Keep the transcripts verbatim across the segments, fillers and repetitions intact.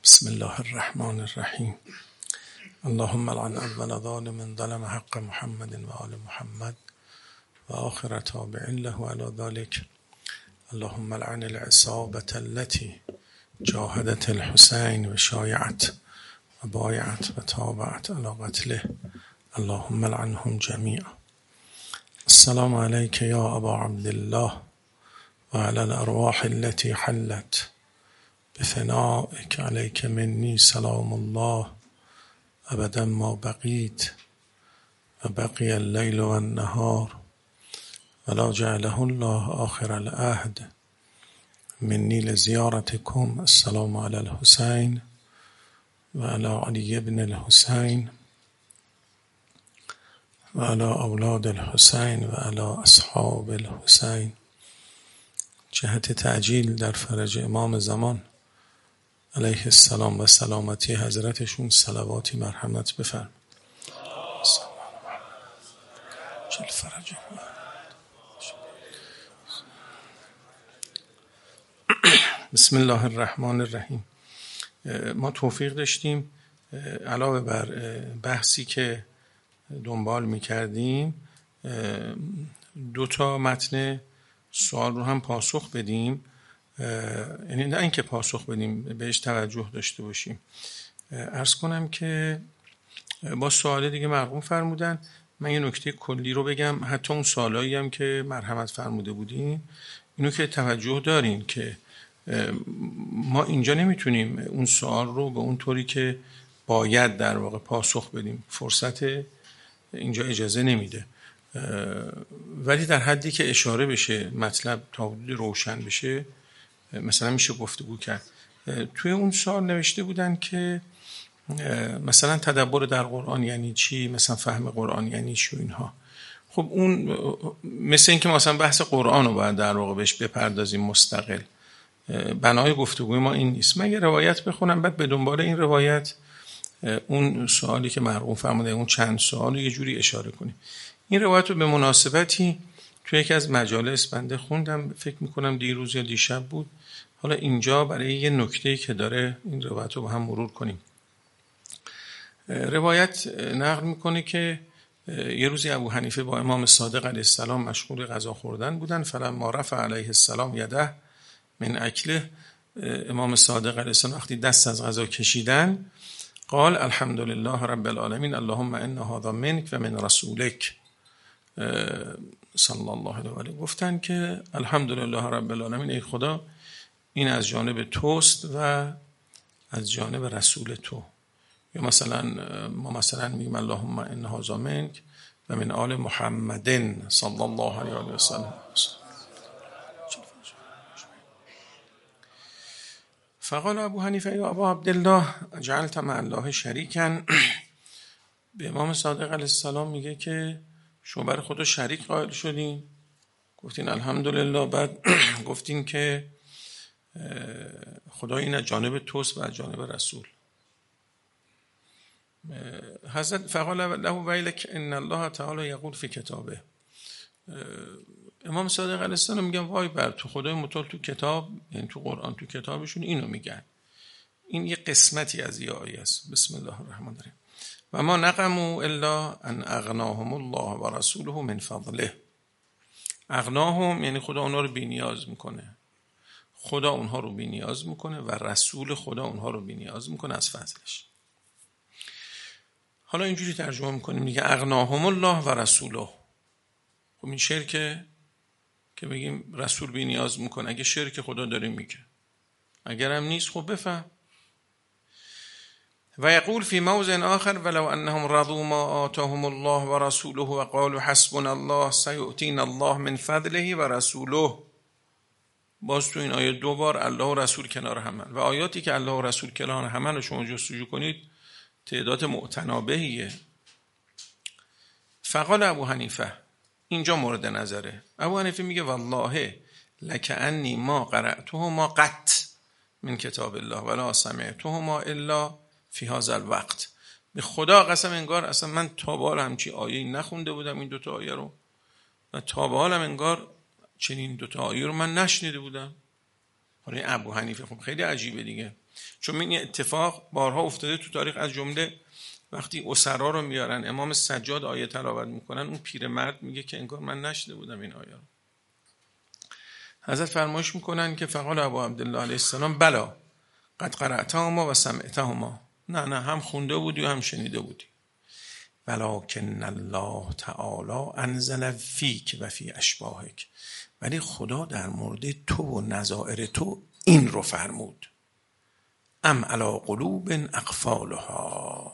بسم الله الرحمن الرحیم. اللهم لعن اول ظالم ظلم حق محمد و آل محمد و آخر تابع له على ذلك. اللهم لعن العصابة التي جاهدت الحسين و شایعت و بایعت و تابعت على قتله. اللهم لعنهم جميعا. السلام عليك يا أبا عبد الله وعلى الأرواح التي حلت بفنائك. عليك مني سلام الله أبدا ما بقيت وبقي الليل والنهار ولا جعله الله آخر العهد مني لزيارتكم. السلام على الحسين وعلى علي بن الحسين وعلى أولاد الحسين وعلى أصحاب الحسين. جهت تعجیل در فرج امام زمان علیه السلام و سلامتی حضرتشون صلواتی مرحمت بفرم. چل فرج. بسم الله الرحمن الرحیم. ما توفیق داشتیم علاوه بر بحثی که دنبال میکردیم دو تا متن سوال رو هم پاسخ بدیم، یعنی نه اینکه پاسخ بدیم، بهش توجه داشته باشیم. عرض کنم که با سوال دیگه مرحوم فرمودن، من یه نکته کلی رو بگم. حتی اون سوالایی هم که مرحمت فرموده بودین اینو که توجه دارین که ما اینجا نمیتونیم اون سوال رو به اون طوری که باید در واقع پاسخ بدیم، فرصت اینجا اجازه نمیده، ولی در حدی که اشاره بشه مطلب تا حدود روشن بشه مثلا میشه گفتگو کرد. توی اون سوال نوشته بودن که مثلا تدبر در قرآن یعنی چی، مثلا فهم قرآن یعنی چی و اینها. خب اون مثل این که مثلا بحث قرآن رو باید در واقع بهش بپردازیم مستقل. بنای گفتگوی ما این نیست. من یه روایت بخونم بعد به دنبال این روایت اون سوالی که مرحوم فرموده، اون چند سوال رو یه جوری اشاره کنیم. این روایت رو به مناسبتی توی یکی از مجالس بنده خوندم، فکر میکنم دیروز یا دیشب بود. حالا اینجا برای یه نکته‌ای که داره این روایت رو با هم مرور کنیم. روایت نقل میکنه که یه روزی ابو حنیفه با امام صادق علیه السلام مشغول غذا خوردن بودن. فلما رفع علیه السلام یده من اکله، امام صادق علیه السلام وقتی دست از غذا کشیدن قال الحمد لله رب العالمین اللهم ان هذا منک و من رسولک صلی الله علیه و آله. گفتن که الحمدلله رب العالمین، ای خدا این از جانب توست و از جانب رسول تو. یا مثلا ما مثلا میگیم اللهم ان هذا منک و من آل محمد صلی الله علیه و سلم. فقال ابو حنیفه یا ابا عبدالله جعلت مع الله شریکا. به امام صادق علیه السلام میگه که شما برای خدا شریک قائل شدین؟ گفتین الحمدلله. بعد گفتین که خدا این از جانب توست و از جانب رسول. حضرت فقال له ویلک ان الله تعالی یقول فی کتابه. امام صادق علیه السلام میگن وای بر تو، خدای متعال تو کتاب، یعنی تو قرآن تو کتابشون اینو میگن. این یه قسمتی از یه آیه است. بسم الله الرحمن الرحیم. و ما نقموا الا ان اغناهم الله و رسوله من فضله. اغناهم یعنی خدا اونها رو بی‌نیاز میکنه، خدا اونها رو بی‌نیاز میکنه و رسول خدا اونها رو بی‌نیاز میکنه از فضلش. حالا اینجوری ترجمه میکنیم دیگه، اغناهم الله و رسوله. خب این شرکه که بگیم رسول بی‌نیاز میکنه، اگه شرک خدا داره میگه، اگرم نیست خب بفهم. و یقول فی موضع آخر ولو انهم رضوا ما آتاهم الله و رسوله و قالوا حسبنا الله سیؤتینا الله من فضله و رسوله. باز تو این آیه دو بار الله و رسول کنار همن، و آیاتی که الله و رسول کنار همن رو شما جستجو کنید تعداد معتنابهیه. فقال ابو حنیفه، اینجا مورد نظره. ابو حنیفه میگه والله لکأنی ما قرأتهما قط من کتاب الله ولا سمعتهما الا فی هذا الوقت. به خدا قسم انگار اصلا من تا به حال همچی آیه نخونده بودم این دوتا آیه رو، و تا به حالم انگار چنین دوتا آیه رو من نشنیده بودم. حالا ابو حنیفه خب خیلی عجیبه دیگه. چون این اتفاق بارها افتاده تو تاریخ، از جمله وقتی اسرا رو میارن امام سجاد آیه تلاوت میکنن، اون پیرمرد میگه که انگار من نشنیده بودم این آیه رو. حضرت فرمایش میکنن که فقال ابو عبدالله علیه السلام بلا قد قرأتهما و سمعتهما، نه نه هم خونده بودی و هم شنیده بودی. ولکن الله تعالی انزل فیک و فی اشباهک، ولی خدا در مورد تو و نظائر تو این رو فرمود. ام علی قلوب اقفالها.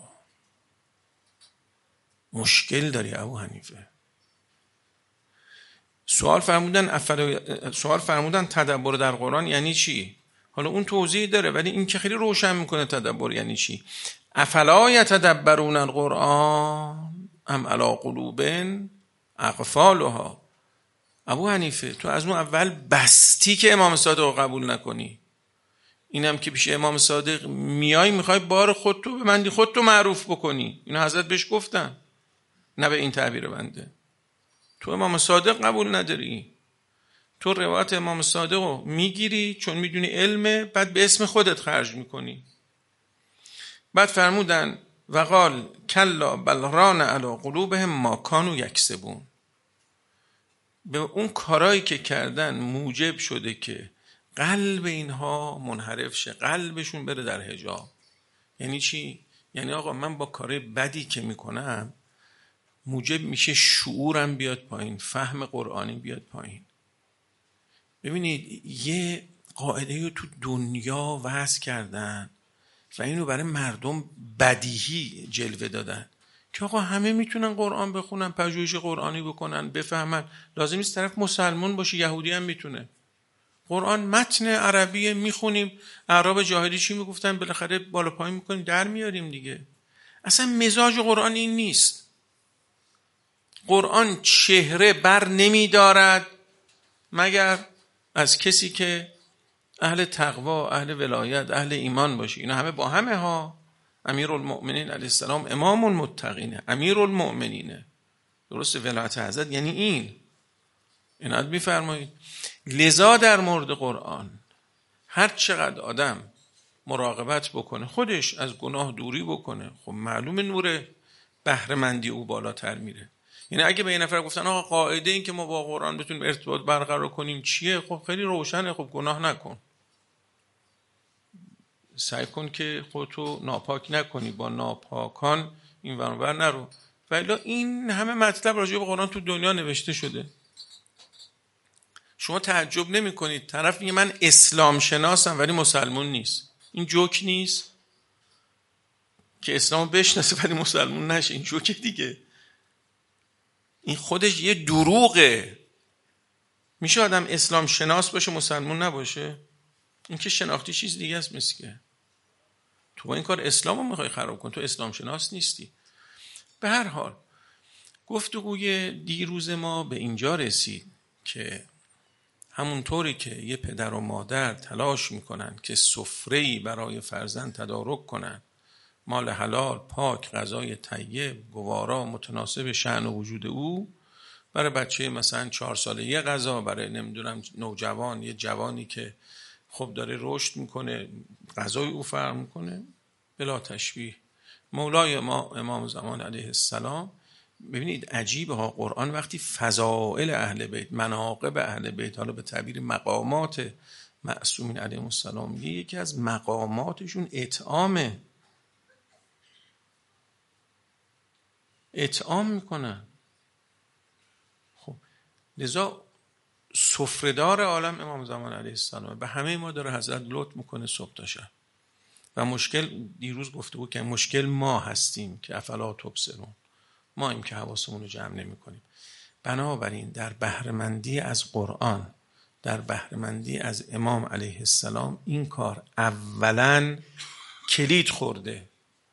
مشکل داری ابو حنیفه. سوال فرمودن افلا سوال فرمودن تدبر در قرآن یعنی چی؟ حالا اون توضیح داره، ولی این که خیلی روشن میکنه تدبر یعنی چی. افلا یتدبرون القرآن ام علی قلوب اقفالها. ابو حنیفه تو از اون اول بستی که امام صادق رو قبول نکنی. اینم که پیش امام صادق میای میخوای بار خودتو به مندی خودتو معروف بکنی. اینو حضرت بهش گفتن، نه به این تعبیر بنده. تو امام صادق قبول نداری، تو روایت امام صادق رو میگیری چون میدونی علمه، بعد به اسم خودت خرج میکنی. بعد فرمودن وقال کلا بل ران علی قلوبهم ما کانوا یکسبون. به اون کارایی که کردن موجب شده که قلب اینها منحرف شه، قلبشون بره در حجاب. یعنی چی؟ یعنی آقا من با کارهای بدی که میکنم موجب میشه شعورم بیاد پایین، فهم قرآنی بیاد پایین. ببینید یه قاعده رو تو دنیا وضع کردن و اینو برای مردم بدیهی جلوه دادن که آقا همه میتونن قرآن بخونن، پژوهش قرآنی بکنن، بفهمن. لازم نیست طرف مسلمان باشه، یهودی هم میتونه. قرآن متن عربیه، میخونیم. اعراب جاهلی چی میگفتن؟ بالاخره بالا پایین میکنیم در میاریم دیگه. اصلا مزاج قرآن این نیست. قرآن چهره بر نمیدارد مگر از کسی که اهل تقوا، اهل ولایت، اهل ایمان باشه. اینا همه با همه ها. امیرالمؤمنین علیه السلام امام المتقینه، امیرالمؤمنینه. درسته؟ ولایت حضرت یعنی این. اینات میفرمایید. لذا در مورد قرآن هر چقدر آدم مراقبت بکنه، خودش از گناه دوری بکنه، خب معلومه نور بهره‌مندی او بالاتر میره. یعنی اگه به یه نفر گفتن آقا قاعده این که ما با قرآن بتونیم ارتباط برقرار کنیم چیه؟ خب خیلی روشنه. خب گناه نکن، سعی کن که خودتو ناپاک نکنی، با ناپاکان این ور اونور نرو. ولی این همه مطلب راجع به قرآن تو دنیا نوشته شده. شما تعجب نمی کنید طرف میگه من اسلام شناسم ولی مسلمون نیست. این جوک نیست که اسلام بشناسه ولی مسلمون نشه. این جوک دیگه. این خودش یه دروغه. میشه آدم اسلام شناس باشه مسلمون نباشه؟ این که شناختی چیز دیگه است. مسکه تو با این کار اسلام رو میخوای خراب کن، تو اسلام شناس نیستی. به هر حال گفتگوی دیروز ما به اینجا رسید که همونطوری که یه پدر و مادر تلاش میکنن که سفره‌ای برای فرزند تدارک کنن، مال حلال، پاک، غذای طیب، گوارا، متناسب شأن و وجود او، برای بچه مثلا چهار ساله یه غذا، برای نمیدونم نوجوان، یه جوانی که خب داره رشد میکنه غذای او فرق میکنه، بلا تشبیه. مولای ما امام زمان علیه السلام، ببینید عجیبه ها، قرآن وقتی فضائل اهل بیت، مناقب اهل بیت، حالا به تعبیر مقامات معصومین علیهم السلام میگه، یکی از مقاماتشون اطعامه. اطعام میکنن. خب لذا سفره‌دار عالم امام زمان علیه السلام، به همه ما داره حضرت لطف میکنه صبح تا شب. و مشکل دیروز گفته بود که مشکل ما هستیم که افلا تبصرون، ما ایم که حواسمون رو جمع نمی کنیم. بنابراین در بهره‌مندی از قرآن، در بهره‌مندی از امام علیه السلام این کار اولاً کلید خورده.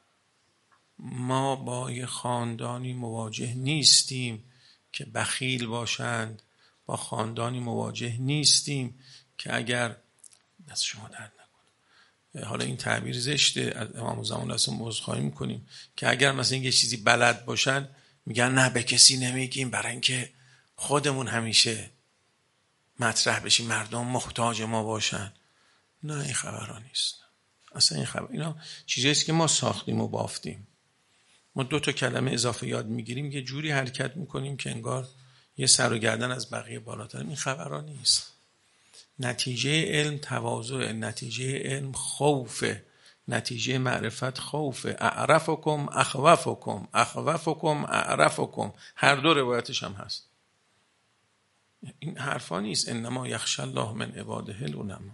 ما با یه خاندانی مواجه نیستیم که بخیل باشند، با خاندانی مواجه نیستیم که اگر دست شما درد نکنه، حالا این تعبیر زشته، از امام زمان اصلا عذرخواهی میکنیم، که اگر مثلا یه چیزی بلد باشن میگن نه به کسی نمیگیم برای اینکه خودمون همیشه مطرح بشیم، مردم محتاج ما باشن. نه این خبرها نیست. اصلا این خبر اینا چیزیست که ما ساختیم و بافتیم. ما دو تا کلمه اضافه یاد میگیریم یه جوری حرکت میکنیم که انگار یه سر و گردن از بقیه بالاتر. این خبرها نیست. نتیجه علم تواضع، نتیجه علم خوفه، نتیجه معرفت خوفه. اعرفکم اخوفکم اخوفکم اعرفکم، هر دو روایتش هم هست. این حرفا نیست. انما یخشی الله من عباده العلماء.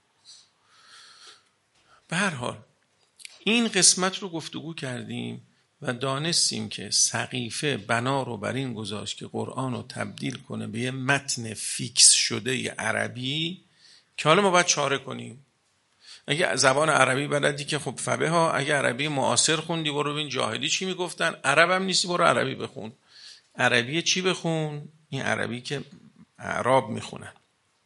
به هر حال این قسمت رو گفتگو کردیم و دانستیم که سقیفه بنا رو بر این گذاشت که قرآن رو تبدیل کنه به یه متن فیکس شده ی عربی که حالا ما باید چاره کنیم. اگه زبان عربی بلدی که خب فبه ها، اگه عربی معاصر خوندی برو ببین جاهلی چی میگفتن، عرب هم نیستی برو عربی بخون. عربی چی بخون؟ این عربی که اعراب میخونن.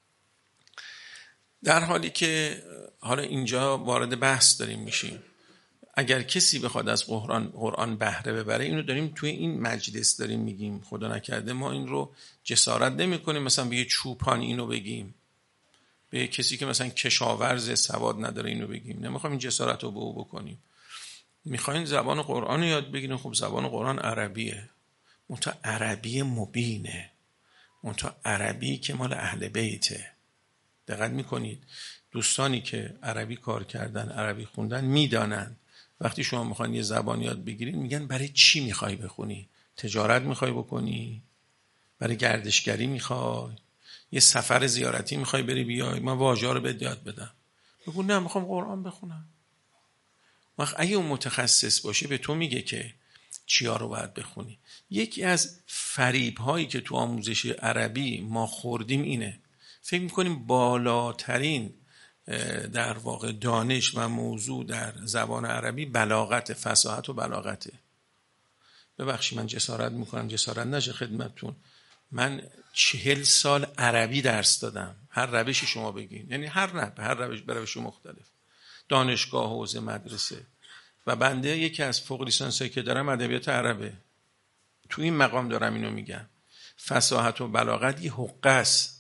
در حالی که حالا اینجا وارد بحث داریم میشیم، اگر کسی بخواد از قرآن قرآن بهره ببره، اینو داریم توی این مجلس داریم میگیم، خدا نکرده ما این رو جسارت نمی کنیم مثلا به یه چوپان اینو بگیم، به کسی که مثلا کشاورز سواد نداره اینو بگیم. نمیخوایم این جسارت رو به او بکنیم. میخواین زبان قرآن رو یاد بگیرین، خب زبان قرآن عربیه، منتها عربی مبینه، منتها عربی که مال اهل بیته. دقت میکنید دوستانی که عربی کار کردن، عربی خوندن، میدانن وقتی شما میخواین یه زبان یاد بگیرید میگن برای چی میخوای بخونی؟ تجارت میخوای بکنی؟ برای گردشگری میخوای؟ یه سفر زیارتی میخوای بری بیای؟ من واژه‌ها رو بهت یاد بدم. بگو نه میخوام قرآن بخونم. وقت اگه اون متخصص باشه به تو میگه که چیا رو باید بخونی. یکی از فریب هایی که تو آموزش عربی ما خوردیم اینه، فکر میکنیم بالاترین در واقع دانش و موضوع در زبان عربی بلاغت، فصاحت و بلاغته. ببخشید من جسارت میکنم، جسارت نشه خدمتتون، من چهل سال عربی درس دادم، هر روشی شما بگین، یعنی هر نه هر روش به روش مختلف، دانشگاه، حوزه، مدرسه. و بنده یکی از فوق لیسانسایی که دارم ادبیات عربه. تو این مقام دارم اینو میگم. فصاحت و بلاغت یه حقه است.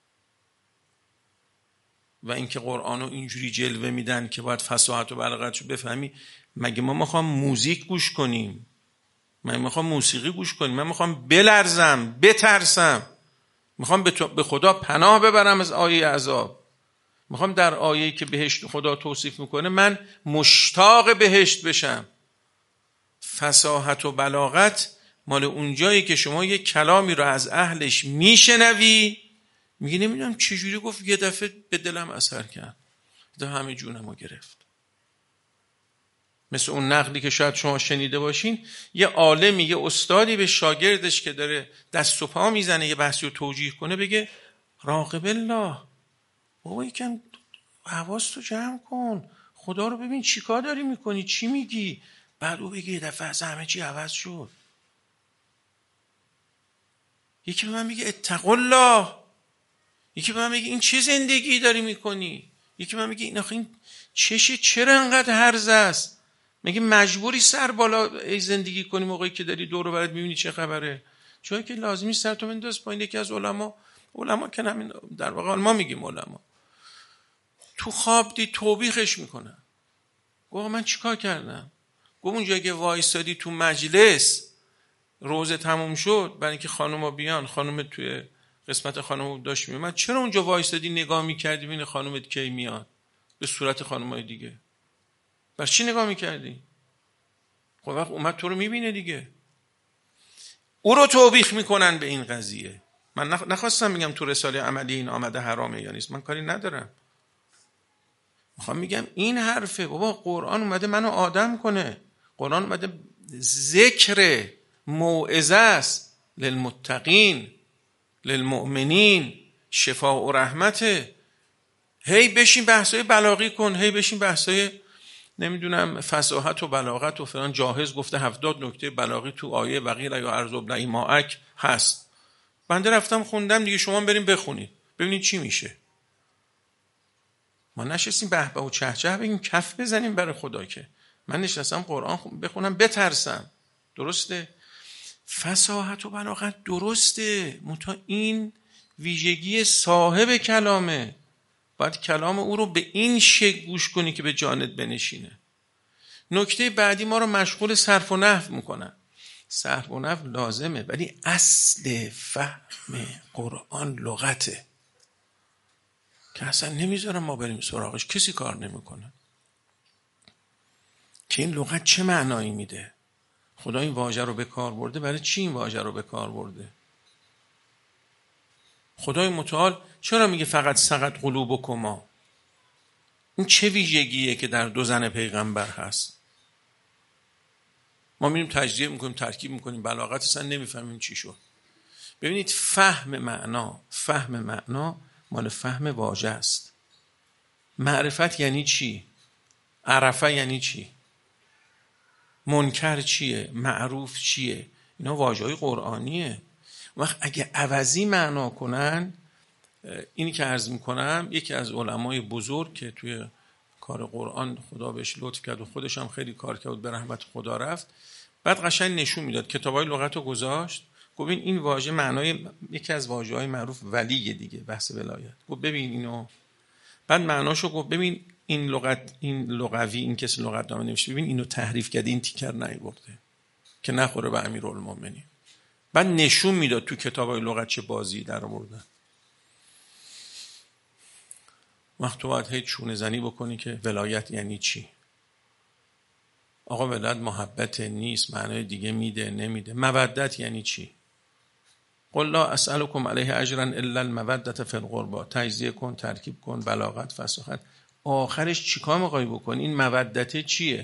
و اینکه قرآنو اینجوری جلوه میدن که باید فصاحت و بلاغتشو بفهمی. مگه ما میخوام موزیک گوش کنیم؟ من میخوام موسیقی گوش کنیم؟ من میخوام بلرزم، بترسم، میخوام به خدا پناه ببرم از آیه عذاب، میخوام در آیه‌ای که بهشت خدا توصیف میکنه من مشتاق بهشت بشم. فصاحت و بلاغت مال اونجایی که شما یک کلامی رو از اهلش میشنوی میگی نمیدونم چجوری گفت، یه دفعه به دلم اثر کرد، ده همه جونمو گرفت. مثل اون نقلی که شاید شما شنیده باشین، یه عالمی، یه استادی به شاگردش که داره دست و پا میزنه یه بحثی رو توجیه کنه بگه راقب الله، بابا یکم حواستو جمع کن، خدا رو ببین چی کار داری میکنی، چی میگی. بعد او بگه یه دفعه از همه چی عوض شد. یکی به من میگه اتقوا الله، یکی به من میگه این چه زندگی داری میکنی، یکی به من میگه این آخه این چشه، چرا انقدر هرز است، میگه مجبوری سر بالا ای زندگی کنی موقعی که داری دور و برت میبینی چه خبره. چون که لازمی سر تو بنداز پایین. یکی از علما، علما که همین در واقع ما میگیم علما، تو خواب دید توبیخش میکنن. گفت من چیکار کردم؟ گفت اونجایی که وایسادی تو مجلس روزه تموم شد، برای اینکه خانوما بیان، خانم توی قسمت خانم داشت میومد، چرا اونجا وایسادی نگاه میکردی ببین خانومت کی میاد به صورت خانمای دیگه؟ بر چی نگاه میکردی؟ خب وقت اومد تو رو میبینه دیگه. او رو توبیخ میکنن به این قضیه. من نخواستم میگم تو رساله عملی این آمده حرامه یا نیست، من کاری ندارم. میخوام میگم این حرفه. بابا قرآن اومده منو آدم کنه، قرآن اومده ذکر موعظه است للمتقین للمؤمنین شفاء و رحمته. هی بشین بحثای بلاغی کن، هی بشین بحثای نمیدونم فصاحت و بلاغت و فلان. جاهز گفته هفتاد نکته بلاغی تو آیه وقیل یا ارض ابلعی ماءک هست. بنده رفتم خوندم دیگه، شما بریم بخونید ببینید چی میشه. ما نشستیم به به و چه چه بگیم کف بزنیم برای خدا، که من نشستم قرآن بخونم بترسم. درسته فصاحت و بلاغت درسته، منتها این ویژگی صاحب کلامه. باید کلام او رو به این شکل گوش کنی که به جانت بنشینه. نکته بعدی ما رو مشغول صرف و نحو میکنن. صرف و نحو لازمه، ولی اصل فهم قرآن لغته که اصلا نمیذارم ما بریم سراغش، کسی کار نمیکنه که این لغت چه معنایی میده. خدا این واژه رو به کار برده، برای چی این واژه رو به کار برده؟ خدای متعال چرا میگه فقط سقط قلوبکما؟ این چه ویژگیه که در دو زن پیغمبر هست؟ ما میریم تجزیه میکنیم، ترکیب میکنیم، بلاغت اصلا نمیفهمیم چی شد. ببینید فهم معنا، فهم معنا مال فهم واژه است. معرفت یعنی چی؟ عرفه یعنی چی؟ منکر چیه؟ معروف چیه؟ اینا واژه‌های قرآنیه. وقت اگه عوضی معنا کنن، اینی که عرض میکنم یکی از علمای بزرگ که توی کار قرآن خدا بهش لطف کرد و خودش هم خیلی کار کرد، به رحمت خدا رفت، بعد قشنگ نشون میداد، کتابای لغت رو گذاشت، گفت این واژه معنای یکی از واژه‌های معروف ولیه دیگه، بحث ولایت، گفت ببین اینو، بعد معناشو گفت ببین این لغت، این لغوی، این کسی لغت نامه نوشته، ببین اینو تحریف کرده، این تیکر نیورده که نخوره به امیرالمومنین. بعد نشون میداد تو کتابای لغت چه بازی در آوردن. وقت تو باید هی چونه زنی بکنی که ولایت یعنی چی. آقا ولایت محبت نیست، معنای دیگه میده نمیده. مودت یعنی چی؟ قل لا اسألكم علیه اجرا الا المودة فی القربى. تجزیه کن، ترکیب کن، بلاغت، فصاحت، آخرش چیکار میخوای بکنی؟ این مودت چیه؟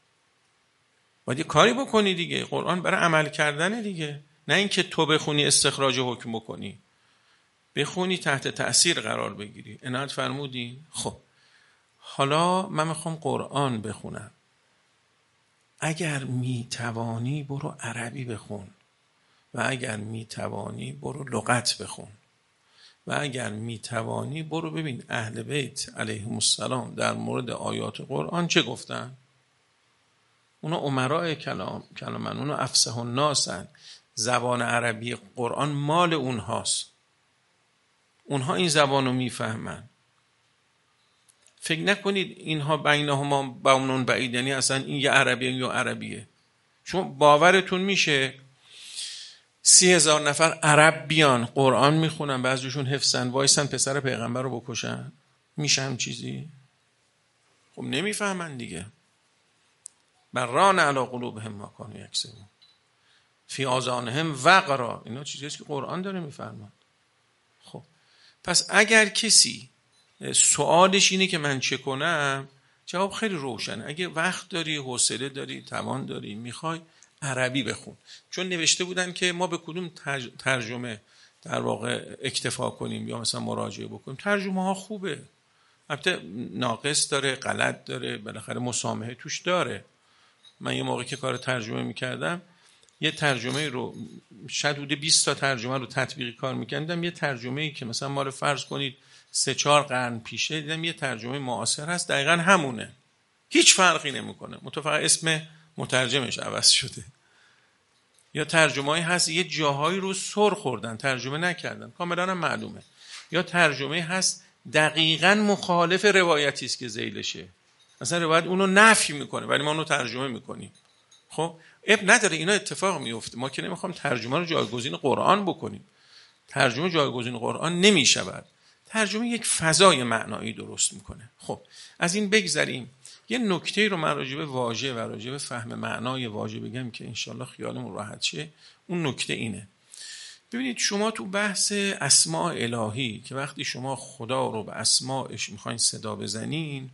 باید یه کاری بکنی دیگه. قرآن برای عمل کردن دیگه، نه اینکه تو بخونی استخراج حکم بکنی، بخونی تحت تأثیر قرار بگیری. عنایت فرمودین؟ خب حالا من میخوام قرآن بخونم، اگر میتوانی برو عربی بخون، و اگر میتوانی برو لغت بخون، و اگر میتوانی برو ببین اهل بیت علیهم السلام در مورد آیات قرآن چه گفتن. اونا امراء کلام کلامن، اونا افصح الناسن، زبان عربی قرآن مال اونهاست، اونها این زبان رو میفهمن. فکر نکنید اینها بینهما بون بعید، یعنی اصلا این یه عربیه یا عربیه. شما باورتون میشه سی هزار نفر عرب بیان قرآن میخونن، بعضیشون حفظن، وایسن پسر پیغمبر رو بکشن؟ میشه هم چیزی؟ خب نمیفهمن دیگه. بران علی قلوبهم ما کانوا یکسبون فی آذانهم وقرا. اینا چیزیست که قرآن داره میفرماد. خب پس اگر کسی سوالش اینه که من چه کنم، جواب خیلی روشنه. اگه وقت داری، حوصله داری، توان داری، میخوای عربی بخون. چون نوشته بودن که ما به کدوم ترجمه در واقع اکتفا کنیم یا مثلا مراجعه بکنیم. ترجمه ها خوبه، البته ناقص داره، غلط داره، بالاخره مسامحه توش داره. من یه موقع که کار ترجمه میکردم، یه ترجمه رو شاید حدود بیست تا ترجمه رو تطبیقی کار میکردم. یه ترجمه‌ای که مثلا ما رو فرض کنید سه چهار قرن پیشه، دیدم یه ترجمه معاصر هست دقیقاً همونه، هیچ فرقی نمیکنه، متفق اسم مترجمش عوض شده. یا ترجمه‌ای هست یه جاهایی رو سر خوردن، ترجمه نکردن، کاملا هم معلومه. یا ترجمه هست دقیقاً مخالف روایتی است که ذیلشه، مثلا روایت اونو نفی میکنه ولی ما اونو ترجمه میکنیم. خب اب نداره، اینا اتفاق میفته. ما که نمیخوام ترجمه رو جایگزین قرآن بکنیم، ترجمه جایگزین قرآن نمیشود. ترجمه یک فضای معنایی درست میکنه. خب از این بگذریم، یه نکته رو من راجع به واژه و راجع به فهم معنای واژه بگم که انشالله خیالمون راحت شه. اون نکته اینه، ببینید شما تو بحث اسماء الهی که وقتی شما خدا رو به اسماءش میخواین صدا بزنین،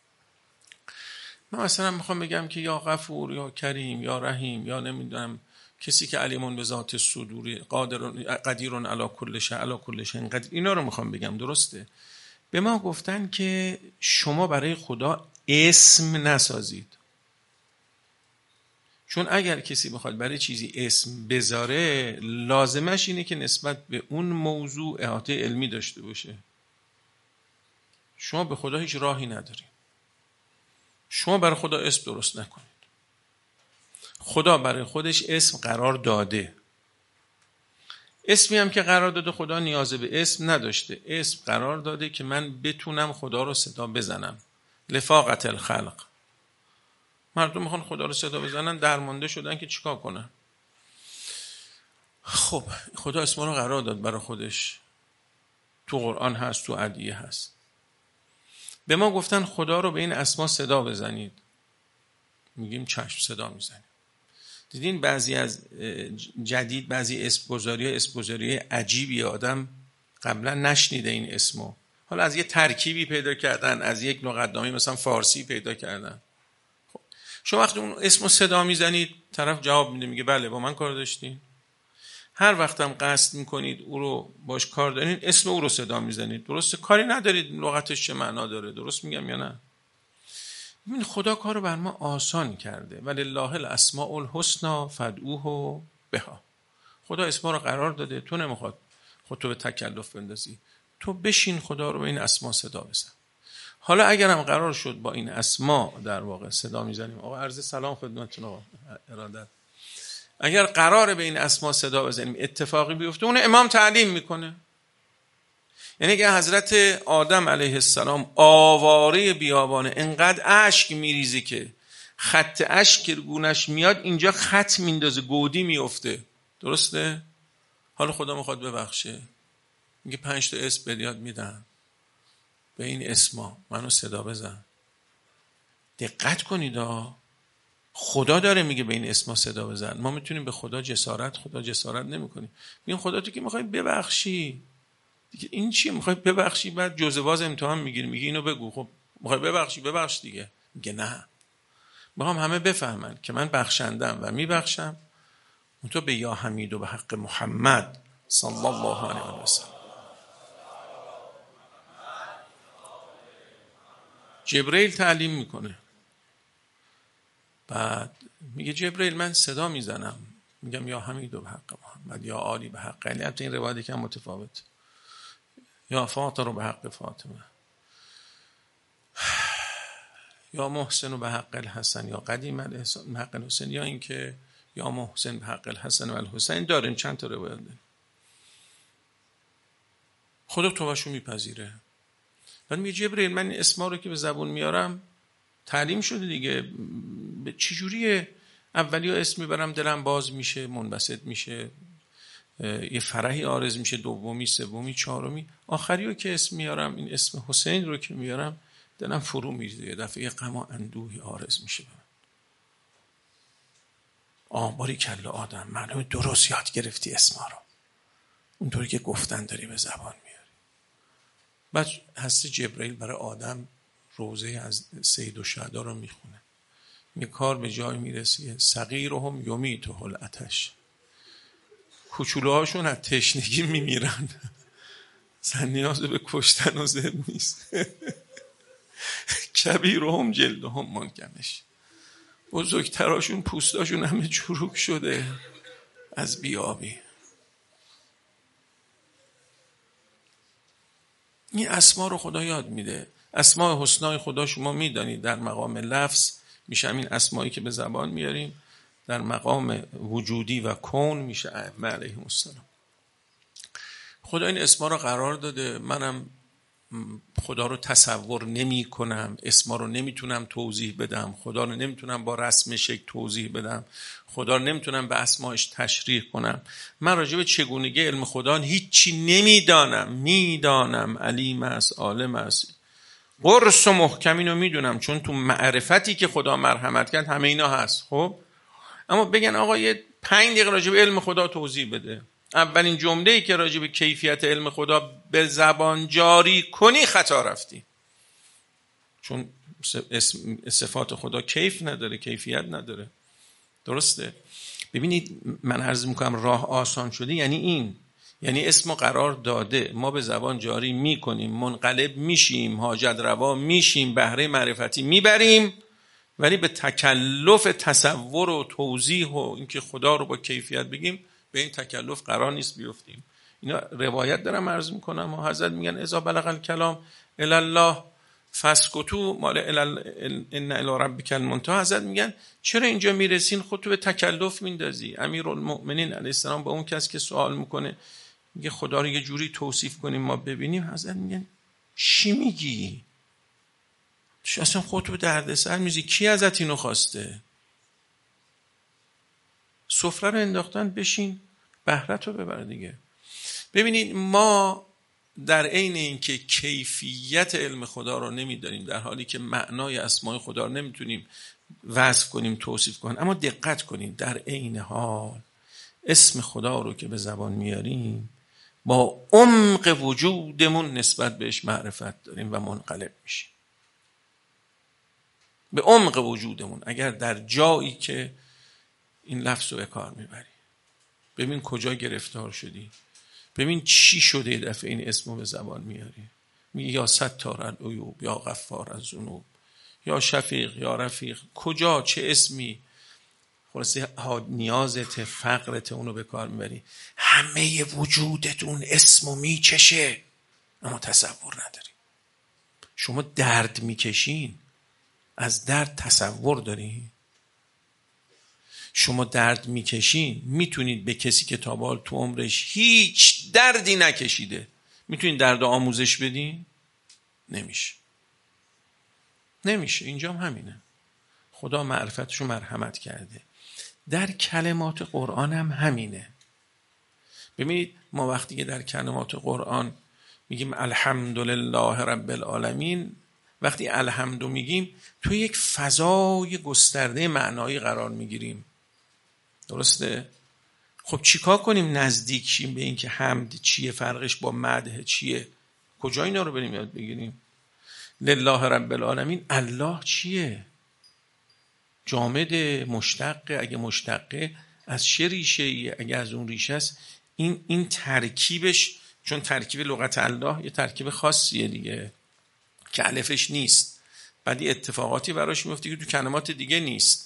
من مثلا میخوام بگم که یا غفور یا کریم یا رحیم یا نمیدونم کسی که علیمون به ذات صدوری قادر قدیر علی کل شیء علی کل شیء قدیر، اینا رو میخوام بگم. درسته؟ به ما گفتن که شما برای خدا اسم نسازید، چون اگر کسی بخواد برای چیزی اسم بذاره لازمش اینه که نسبت به اون موضوع احاطه علمی داشته باشه. شما به خدا هیچ راهی ندارید، شما برای خدا اسم درست نکنید. خدا برای خودش اسم قرار داده، اسمی هم که قرار داده خدا نیاز به اسم نداشته. اسم قرار داده که من بتونم خدا رو صدا بزنم. لفاقت الخلق. مردم میخوان خدا رو صدا بزنن، درمانده شدن که چیکار کنن. خب خدا اسما رو قرار داد برای خودش، تو قرآن هست، تو ادعیه هست. به ما گفتن خدا رو به این اسما صدا بزنید، میگیم چشم، صدا میزنیم. دیدین بعضی از جدید بعضی اسمگذاری ها اسمگذاری عجیبی، آدم قبلا نشنیده این اسمو، حالا از یه ترکیبی پیدا کردن، از یک لغتنامه مثلا فارسی پیدا کردن. خب شما وقتی اون اسمو صدا میزنید، طرف جواب میده، میگه بله با من کار داشتین. هر وقتم قصد میکنید او رو باش کار دارین، اسم او رو صدا میزنید. درسته؟ کاری ندارید لغتش چه معنا داره. درست میگم یا نه؟ ببین خدا کارو بر ما آسان کرده. ولله الاسماء الحسنی فادعوه بها. خدا اسما رو قرار داده، تو نمیخواد خودتو به تکلف بندازی، تو بشین خدا رو به این اسما صدا بزن. حالا اگرم قرار شد با این اسما در واقع صدا میزنیم، آقا عرض سلام خدمتتون آقا ارادت، اگر قراره به این اسما صدا بزنیم اتفاقی بیفته، اون امام تعلیم میکنه. یعنی که حضرت آدم علیه السلام آواره بیابانه انقدر اشک میریزه که خط اشک گونش میاد اینجا خط میندازه، گودی میفته. درسته؟ حالا خدا میخواد ببخشه، میگه پنج تا اسم به یاد میدن، به این اسما منو صدا بزن. دقت کنید ها، خدا داره میگه به این اسما صدا بزن. ما میتونیم به خدا جسارت خدا جسارت نمیکنیم. میگیم خدا تو که میخوای ببخشی دیگه، این چیه میخوای ببخشی بعد جزواز امتحان میگیری میگی اینو بگو. خب میخوای ببخشی ببخش دیگه. میگه نه، میخوام همه بفهمن که من بخشندم و میبخشم. اون تو به یا حمید و به حق محمد صلی الله علیه و سلم. جبرئیل تعلیم میکنه، بعد میگه جبرئیل من صدا میزنم، میگم یا حمید و به حق محمد، یا عالی به حق علی. البته این روایت یکم متفاوت، یا فاطر و به حق فاطمه، یا محسن و به حق الحسن، یا قدیم الحسن به حق الحسن، یا اینکه یا محسن به حق الحسن و الحسین. داریم چند تا روایت داریم. خدا توبهشو میپذیره. بعد میگه جبرئیل من این اسما رو که به زبون میارم تعلیم شده دیگه، به چجوریه اولیا اسم میبرم دلم باز میشه، منبسط میشه، یه فرحی آرز میشه، دومی سومی چهارمی، آخریو که اسم میارم، این اسم حسین رو که میارم دلم فرو میریزه، یه دفعه غم و اندوهی آرز میشه. آه باری کلا آدم، معلومه درست یاد گرفتی اسما رو، اونطوری که گفتن داری به زبان میاری. بعد هست جبرئیل برای آدم روزه از سید الشهدا رو میخونه، می کار به جای میرسه صغیرهم یمیته العطش، کوچولوهاشون از تشنگی میمیرن، زن نیاز به کشتن و زد نیست. کبیرهم جلدهم منکنش، بزرگتراشون پوستاشون همه چروک شده از بیابی. این اسما رو خدا یاد میده. اسماء حسنای خدا شما میدانید در مقام لفظ میشه این اسمایی که به زبان میاریم، در مقام وجودی و کون میشه ائمه علیهم السلام. خدا این اسما رو قرار داده. منم خدا رو تصور نمی کنم، اسما رو نمیتونم توضیح بدم، خدا رو نمیتونم با رسم شکل توضیح بدم، خدا رو نمیتونم به اسماش تشریح کنم. من راجع به چگونگی علم خدا هیچی نمیدانم، میدانم علیم است، عالم است، قرص و محکم اینو میدونم، چون تو معرفتی که خدا مرحمت کرد همه اینا هست. خب اما بگن آقا یه پنج دقیقه راجع به علم خدا توضیح بده، اولین جمله‌ای که راجع به کیفیت علم خدا به زبان جاری کنی خطا رفتی، چون صفات خدا کیف نداره، کیفیت نداره. درسته؟ ببینید من عرض میکنم راه آسان شده یعنی این، یعنی اسم قرار داده، ما به زبان جاری میکنیم، منقلب میشیم، حاجت روا میشیم، بهره معرفتی میبریم، ولی به تکلف تصور و توضیح و اینکه خدا رو با کیفیت بگیم به این تکلف قرار نیست بیفتیم. اینا روایت دارم عرض میکنم و حضرت میگن اذا بلغ الکلام الی الله فسکتو مال ان الی ربک المنتهی، حضرت میگن چرا اینجا میرسین خودتو به تکلف میندازی؟ امیرالمؤمنین علیه السلام با اون کسی که سوال میکنه میگه خدا رو یه جوری توصیف کنیم ما ببینیم، حضرت میگن چی میگی؟ تو اصلا خودتو به دردسر میزی، کی ازت اینو خواسته؟ سفره رو انداختن، بشین بهره‌تو ببر دیگه. ببینید ما در عین اینکه کیفیت علم خدا رو نمیدانیم، در حالی که معنای اسمای خدا رو نمیتونیم وصف کنیم توصیف کنیم، اما دقت کنیم در عین حال اسم خدا رو که به زبان میاریم با عمق وجودمون نسبت بهش معرفت داریم و منقلب میشیم به عمق وجودمون. اگر در جایی که این لفظ رو به کار میبری، ببین کجا گرفتار شدی، ببین چی شده یه دفعه این اسمو به زبان میاری، میگه یا ستار العیوب، یا غفار الذنوب، یا شفیق، یا رفیق. کجا چه اسمی؟ خلاصه نیازت، فقرت، اونو به کار میبری. همه وجودت اون اسمو میچشه اما تصور نداری. شما درد میکشین، از درد تصور داری؟ شما درد میکشین، میتونید به کسی که تا به حال تو عمرش هیچ دردی نکشیده میتونید درد آموزش بدین؟ نمیشه. نمیشه. اینجا هم همینه. خدا معرفتشو مرحمت کرده. در کلمات قرآن هم همینه. ببینید ما وقتی که در کلمات قرآن میگیم الحمدلله رب العالمین، وقتی الحمدو میگیم تو یک فضای گسترده معنایی قرار میگیریم. درسته؟ خب چیکار کنیم نزدیک شیم به این که حمد چیه، فرقش با مدح چیه؟ کجا اینا رو بریم یاد بگیریم؟ لله رب العالمین، الله چیه؟ جامد، مشتقه؟ اگه مشتقه از چه ریشه ایه؟ اگه از اون ریشه است، این این ترکیبش، چون ترکیب لغت الله یه ترکیب خاصیه دیگه که الفش نیست، بعدی اتفاقاتی براش میفته که تو کلمات دیگه نیست.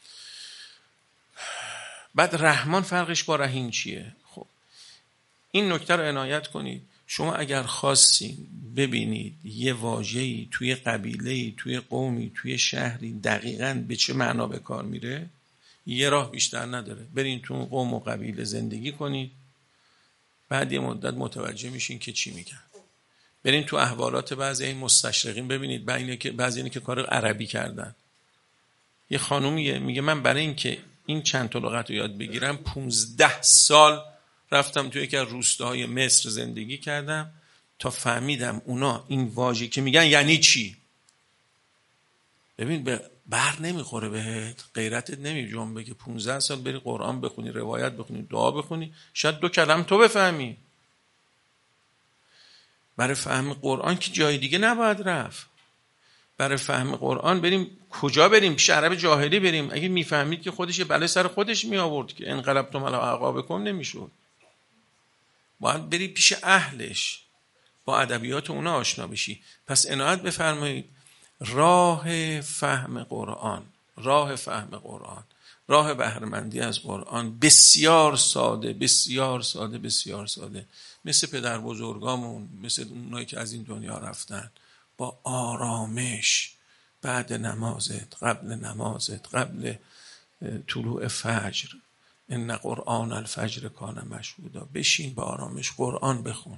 بعد رحمان فرقش با رحیم چیه؟ خب این نکته رو عنایت کنید. شما اگر خواستین ببینید یه واژه‌ای توی قبیله‌ای، توی قومی، توی شهری دقیقاً به چه معنا به کار میره، یه راه بیشتر نداره. برین تو قوم و قبیله زندگی کنید، بعد یه مدت متوجه میشین که چی میگن. برین تو احوالات بعضی این مستشرقین ببینید، بعضی که بعضی اینه که کار عربی کردن. یه خانومیه میگه من برای اینکه این چند تا لغت رو یاد بگیرم پونزده سال رفتم توی یکی از روستاهای مصر زندگی کردم تا فهمیدم اونا این واژه که میگن یعنی چی. ببین به بر نمیخوره بهت، غیرتت نمیجنبه که پونزده سال بری قرآن بخونی، روایت بخونی، دعا بخونی، شاید دو کلمه تو بفهمی. برای فهم قرآن که جای دیگه نباید رفت. برای فهم قرآن بریم کجا بریم؟ پیش عرب جاهلی بریم. اگه میفهمید که خودش بله سر خودش می آورد که انقلبتم علی اعقابکم نمیشد. باید بری پیش اهلش، با ادبیات اونا آشنا بشی. پس عنایت بفرمایید راه فهم قرآن، راه فهم قرآن، راه بهره‌مندی از قرآن بسیار ساده، بسیار ساده، بسیار ساده. مثل پدر بزرگامون، مثل اونایی که از این دنیا رفتن، با آرامش بعد نمازت، قبل نمازت، قبل طلوع فجر، ان قرآن الفجر کان مشهودا، بشین با آرامش قرآن بخون.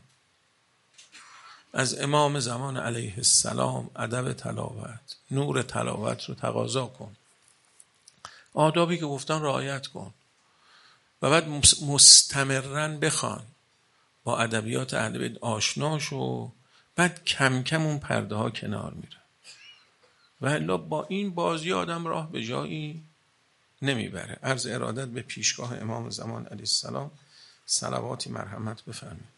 از امام زمان علیه السلام ادب تلاوت، نور تلاوت رو تقاضا کن، آدابی که گفتن رعایت کن و بعد مستمرا بخوان، با ادبیات اهل بیت آشنا شو، بعد کم کم اون پرده ها کنار میره. و الا با این بازی آدم راه به جایی نمیبره. عرض ارادت به پیشگاه امام زمان علیه السلام، صلواتی مرحمت بفرمایید.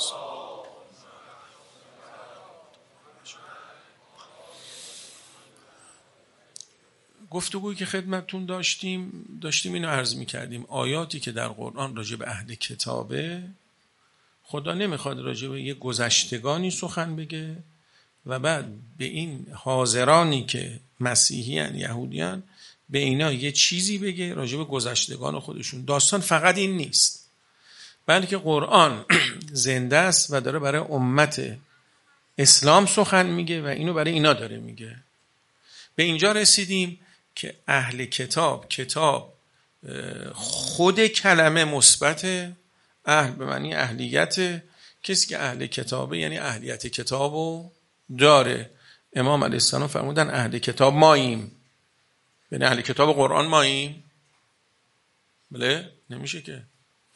گفتگویی که خدمتتون داشتیم داشتیم اینو عرض میکردیم، آیاتی که در قرآن راجع به اهل کتابه، خدا نمیخواد راجع به یه گذشتگانی سخن بگه و بعد به این حاضرانی که مسیحیان، یهودیان، به اینا یه چیزی بگه راجع به گذشتگان خودشون. داستان فقط این نیست، بلکه قرآن زنده است و داره برای امت اسلام سخن میگه و اینو برای اینا داره میگه. به اینجا رسیدیم که اهل کتاب، کتاب خود کلمه مثبت، اهل به معنی اهلیت، کسی که اهل کتابه یعنی اهلیت کتابو داره. امام علیه السلام فرمودن اهل کتاب ماییم، یعنی اهل کتاب قرآن ماییم؟ بله نمیشه که.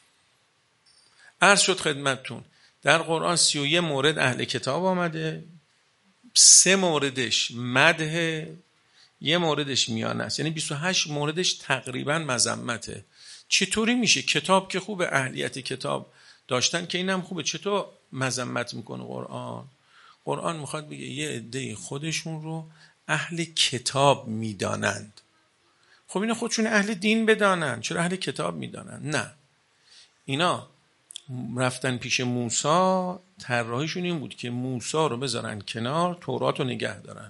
عرض شد خدمتتون در قرآن سی و یک مورد اهل کتاب آمده، سه موردش مدح، یه موردش میانه است، یعنی بیست و هشت موردش تقریبا مذمته. چطوری میشه کتاب که خوبه، اهلیت کتاب داشتن که اینم خوبه، چطور مذمت میکنه قرآن؟ قرآن میخواد بگه یه عده خودشون رو اهل کتاب میدانند. خب اینا خودشون اهل دین بدانند، چرا اهل کتاب میدانند؟ نه، اینا رفتن پیش موسی، طراحیشون این بود که موسی رو بذارن کنار، تورات رو نگه دارن،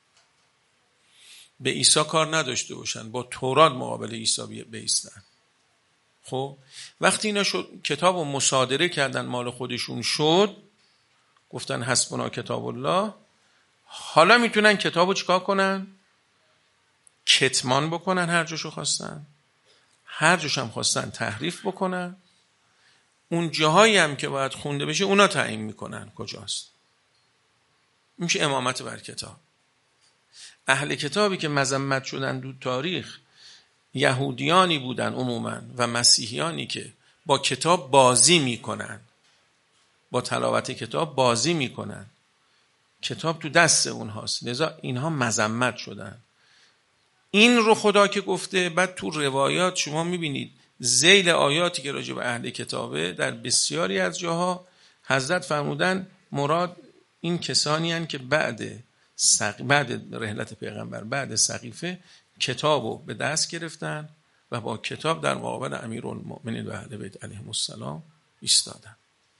به عیسی کار نداشته باشن، با تورات مقابل عیسی بایستن. خب وقتی اینا شد کتاب رو مصادره کردن، مال خودشون شد، گفتن حسبنا کتاب الله، حالا میتونن کتاب رو چیکار کنن؟ کتمان بکنن، هر جاشو خواستن، هر جاش هم خواستن تحریف بکنن، اون جاهایی هم که باید خونده بشه اونا تعیین میکنن کجاست. میشه امامت بر کتاب. اهل کتابی که مذمت شدن دو تاریخ یهودیانی بودن عموما و مسیحیانی که با کتاب بازی میکنن، با تلاوت کتاب بازی میکنن، کتاب تو دست اونهاست، لذا اینها مذمت شدن. این رو خدا که گفته، بعد تو روایات شما میبینید ذیل آیاتی که راجع به اهل کتابه در بسیاری از جاها حضرت فرمودن مراد این کسانی هستند که بعد سق... بعد رحلت پیغمبر، بعد سقیفه کتابو به دست گرفتن و با کتاب در مقابل امیرالمؤمنین و اهل بیت علیهم السلام ایستادن.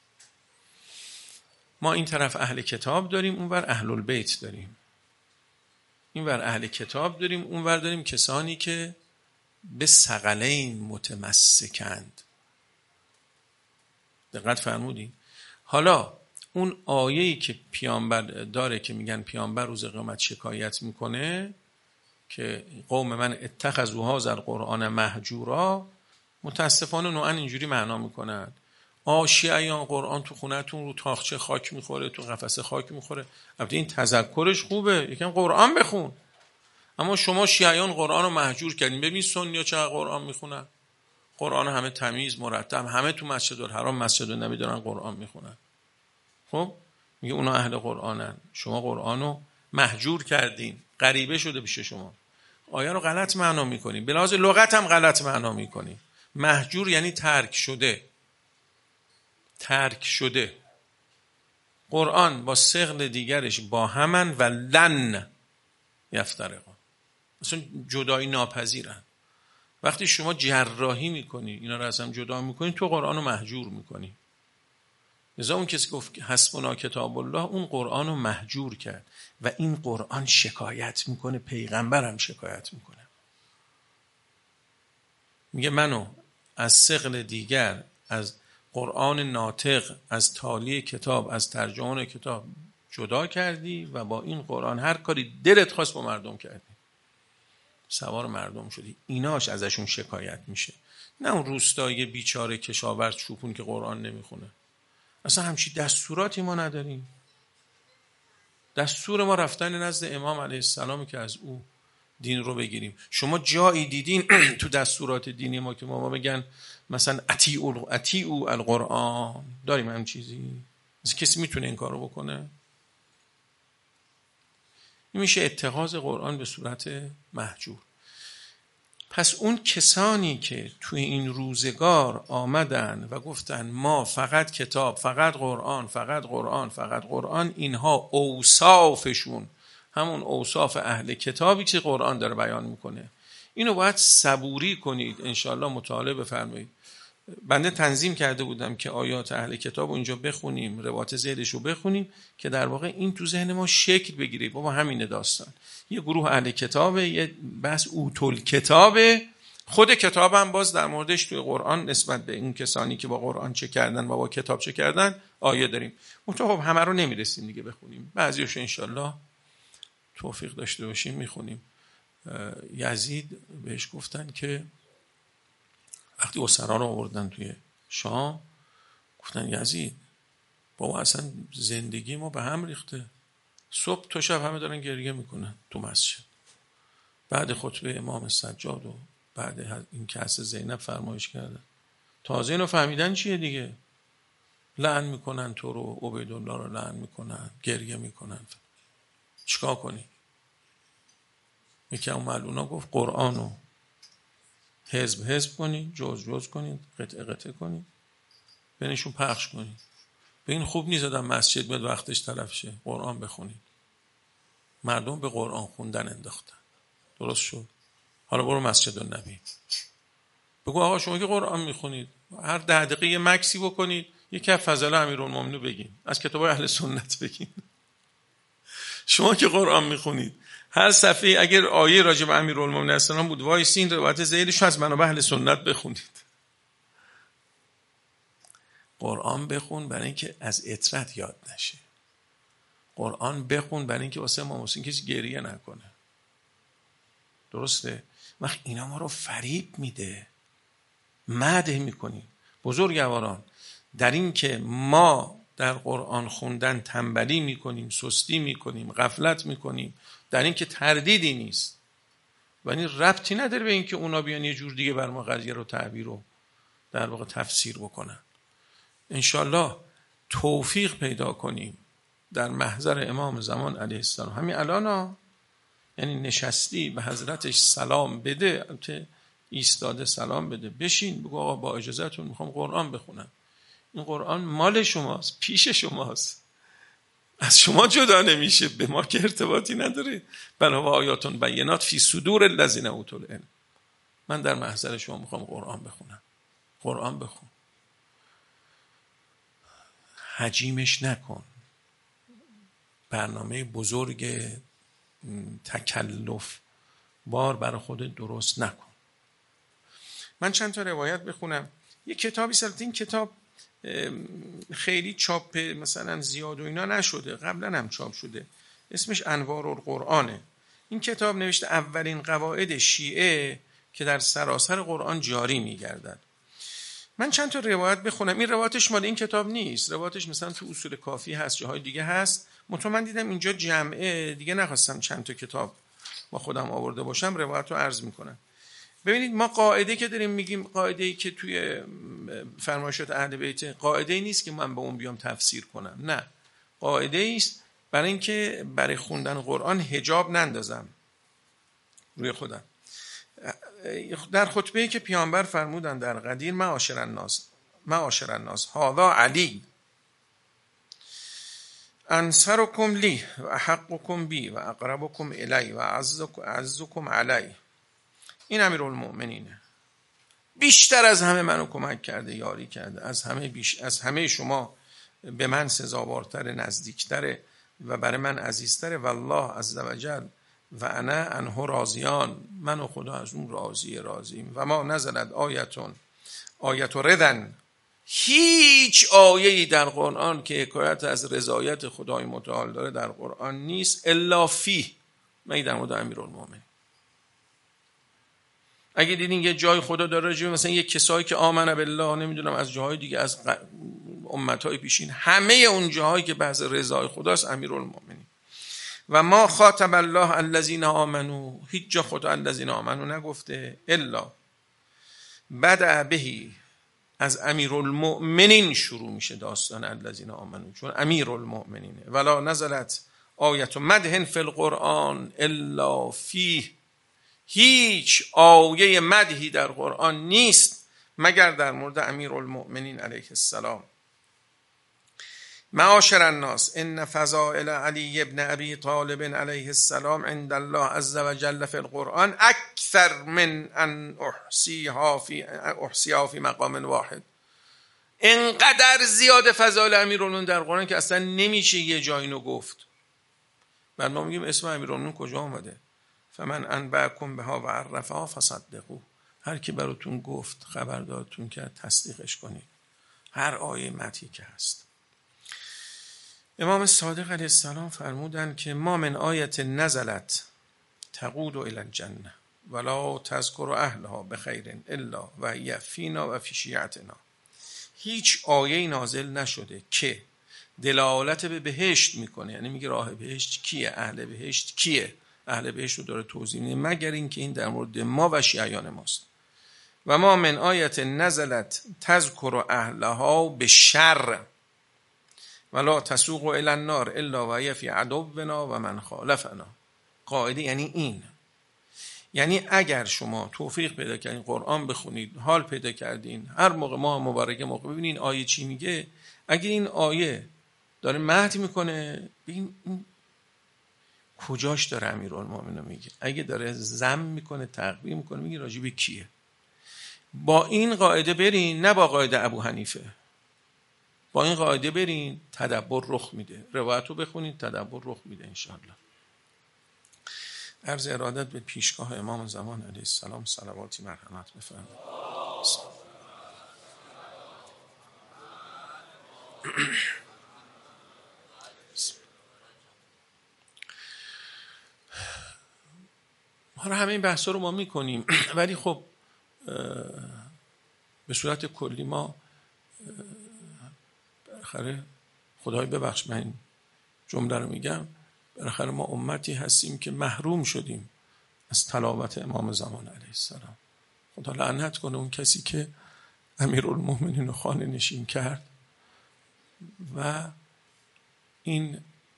ما این طرف اهل کتاب داریم، اونور اهل البیت داریم. اینور اهل کتاب داریم، اونور داریم کسانی که به ثقلین متمسکند. دقت فرمودین؟ حالا اون آیه‌ای که پیامبر داره که میگن پیامبر روز قیامت شکایت میکنه که قوم من اتخذوا هذا القرآن مهجورا، متاسفانه نوعا اینجوری معنا میکنن آ شیعیان قرآن تو خونه‌تون رو تاخچه خاک میخوره، تو قفسه خاک میخوره. البته این تذکرش خوبه، یکم قرآن بخون، اما شما شیعیان قرآن رو مهجور کردین. ببین سنی‌ها چقدر قرآن میخونن، قرآن همه تمیز مرتب، همه تو مسجد الحرام مسجد النبی دارن قرآن میخونن. خب میگه اونا اهل قرآنن، شما قرآن رو مهجور کردین، غریبه شده پیش شما، آیه رو غلط معنا میکنین، به لحاظ لغت هم غلط معنا میکنین. مهجور یعنی ترک شده، ترک شده. قرآن با ثقل دیگرش با همن و لن یفترقان، اصلا جدایی ناپذیرن. وقتی شما جراحی میکنی اینا رو از هم جدا میکنی، تو قرآن رو مهجور میکنی. لذا اون کسی گفت حسبنا کتاب الله، اون قرآن رو مهجور کرد و این قرآن شکایت میکنه، پیغمبر هم شکایت میکنه، میگه منو از ثقل دیگر، از قرآن ناطق، از تالی کتاب، از ترجمان کتاب جدا کردی و با این قرآن هر کاری دلت خواست با مردم کردی، سوار مردم شدی. ایناش ازشون شکایت میشه، نه اون روستایی بیچاره کشاورز چوپون که قرآن نمیخونه. اصلا همچی دستوراتی ما نداریم. دستور ما رفتن نزد امام علیه السلام که از او دین رو بگیریم. شما جایی دیدین تو دستورات دینی ما که ما, ما بگن مثلا اطیعوا اطیعوا القرآن؟ داریم هم چیزی؟ مثلا کسی میتونه این کارو بکنه؟ این میشه اتخاذ قرآن به صورت مهجور. پس اون کسانی که توی این روزگار آمدن و گفتن ما فقط کتاب، فقط قرآن، فقط قرآن، فقط قرآن، اینها اوصافشون همون اوصاف اهل کتابی که قرآن داره بیان میکنه. اینو باید صبوری کنید، انشالله مطالعه بفرمایید. بنده تنظیم کرده بودم که آیات اهل کتاب رو اینجا بخونیم، روایت ذیلش رو بخونیم که در واقع این تو ذهن ما شکل بگیره. بابا همینه داستان، یه گروه اهل کتابه، یه بحث اوتل کتابه خود کتابم باز در موردش توی قرآن نسبت به این کسانی که با قرآن چه کردن و با کتاب چه کردن آیه داریم. منتها خب همه رو نمیرسیم دیگه بخونیم، بعضیاشو انشالله توفیق داشته باشیم میخونیم. یزید بهش گفتن که وقتی اسرا رو آوردن توی شام، گفتن یزید بابا اصلا زندگی ما به هم ریخته، صبح تا شب همه دارن گریه میکنن تو مسجد، بعد خطبه امام سجاد و بعد این که حضرت زینب فرمایش کردن، تازه اینو فهمیدن چیه دیگه، لعن میکنن تو رو، عبیدالله رو لعن میکنن، گریه میکنن، چیکار کنی؟ یکی اون ملعونا گفت قرآنو حزب حزب کنید، جز جز کنید، قطعه قطعه کنید، بینشون پخش کنید. به این خوب نیست آدم مسجد میاد وقتش تلف شه، قرآن بخونید. مردم به قرآن خوندن انداختن، درست شد. حالا برو مسجد النبی بگو آقا شما که قرآن میخونید هر ده دقیقه یه مکسی بکنید، یکی از فضائل امیرالمومنین بگین، از کتاب اهل سنت بگین. شما که قرآن میخونید هر صفحه اگر آیه راجع به امیرالمومنین السلام بود وایسین روایت زیدش از منابع اهل سنت بخونید. قرآن بخون برای اینکه از اطرت یاد نشه. قرآن بخون برای اینکه واسه امام حسین کسی گریه نکنه. درسته؟ وقت اینا ما رو فریب میده، مدح میکنیم. بزرگواران در این که ما در قرآن خوندن تنبلی میکنیم، سستی میکنیم، غفلت میکنیم، در این که تردیدی نیست و این ربطی نداره به این که اونا بیان یه جور دیگه بر ما قضیه رو تعبیر و در واقع تفسیر بکنن. انشالله توفیق پیدا کنیم در محضر امام زمان علیه السلام. همین الان ها، یعنی نشستی به حضرتش سلام بده، البته ایستاده سلام بده، بشین بگو آقا با اجازهتون میخوام قرآن بخونم. این قرآن مال شماست، پیش شماست، از شما جدا نمیشه، به ما که ارتباطی نداره. بل هو آیات بینات فی صدور الذین اوتوا العلم. من در محضر شما میخوام قرآن بخونم. قرآن بخون، حجیمش نکن، برنامه بزرگ تکلف بار برای خود درست نکن. من چند تا روایت بخونم. یه کتابی سرت، این کتاب خیلی چاپ مثلا زیاد و اینا نشده، قبلا هم چاپ شده، اسمش انوار القرآنه. این کتاب نوشته اولین قواعد شیعه که در سراسر قرآن جاری میگردد. من چند تا روایت بخونم. این روایتش مال این کتاب نیست، روایتش مثلا تو اصول کافی هست، جاهای دیگه هست. مطمئن دیدم اینجا جمعه دیگه، نخواستم چند تا کتاب با خودم آورده باشم، روایت رو عرض میکنم. ببینید ما قاعده که داریم میگیم، قاعده‌ای که توی فرمایشات اهل بیت، قاعده‌ای نیست که من به اون بیام تفسیر کنم، نه، قاعده‌ای است برای اینکه برای خوندن قرآن حجاب نندازم روی خودم. در خطبه‌ای که پیامبر فرمودن در قدیر، معاشر الناس معاشر الناس هذا علی انصرکم لی و احقکم بی و اقربکم الی و اعزکم علی. این امیرالمؤمنینه، بیشتر از همه منو کمک کرده، یاری کرده، از همه بیش از همه شما به من سزاوارتر، نزدیکتره و برای من عزیزتره. والله عز وجل و انا عنه راضیان، من و خدا از اون راضی راضیم. و ما نزلت آیتون آیت رضن، هیچ آیه‌ای در قرآن که حکایت از رضایت خدای متعال داره در قرآن نیست الا فیه، مگه در مورد امیرالمؤمنین. اگه دیدین یه جای خدا داره راجع مثلا یه کسایی که آمن بالله، نمیدونم از جاهای دیگه از امتهای پیشین، همه اون جاهایی که بحث رضای خداست امیرالمؤمنین. و ما خاطب الله الذین آمنو، هیچ جا خدا الذین آمنو نگفته الا بدأ بهی، از امیرالمؤمنین شروع میشه داستان الذین آمنو، چون امیرالمؤمنینه. ولا نزلت آیت مدح فی القرآن الا فیه، هیچ آیه مدحی در قرآن نیست مگر در مورد امیرالمؤمنین علیه السلام. معاشر الناس ان فضائل علی ابن ابی طالب علیه السلام عند الله عز وجل فی القرآن اکثر من ان احصیها فی احصیها فی مقام واحد. انقدر زیاد فضائل امیرالمؤمنین در قرآن که اصلا نمیشه یه جایی نو گفت. بعد ما میگیم اسم امیرالمؤمنین کجا آمده؟ فمن انبأکم بها و عرفها فصدقوه. هر کی براتون گفت خبردارتون کرد تصدیقش کنید، هر آیه متنی که هست. امام صادق علیه السلام فرمودن که ما من آیت نزلت تقود الی الجنه ولا تذکر اهلها بخیر الا و هی فینا و فی شیعتنا. هیچ آیه نازل نشده که دلالت به بهشت میکنه، یعنی میگه راه بهشت کیه، اهل بهشت کیه، اهل بهشت رو داره توضیح میده، مگر اینکه این در مورد ما و شیعیان ماست. و ما من آیت نزلت تذکر اهلها به شر ولا تسوق الی النار الا و هی فی عدونا و من خالفنا. قاعده یعنی این، یعنی اگر شما توفیق پیدا کردین قرآن بخونید، حال پیدا کردین هر موقع ما مبارک موقع ببینین آیه چی میگه، اگر این آیه داره مدح میکنه ببین این کجاش داره امیرالمومنین میگه، اگه داره ذم میکنه تقبیح میکنه میگه راجع به کیه. با این قاعده برین، نه با قاعده ابو حنیفه، با این قاعده برین تدبر رخ میده. روایت رو بخونید تدبر رخ میده انشاءالله. عرض ارادت به پیشگاه امام زمان علیه السلام صلواتی مرحمت بفرمایید. حالا همه این بحثا رو ما میکنیم ولی خب به صورت کلی ما بالاخره، خدای ببخش من این جمله رو میگم، بالاخره ما امتی هستیم که محروم شدیم از تلاوت امام زمان علیه السلام. خدا لعنت کنه اون کسی که امیرالمومنین رو خانه نشین کرد و این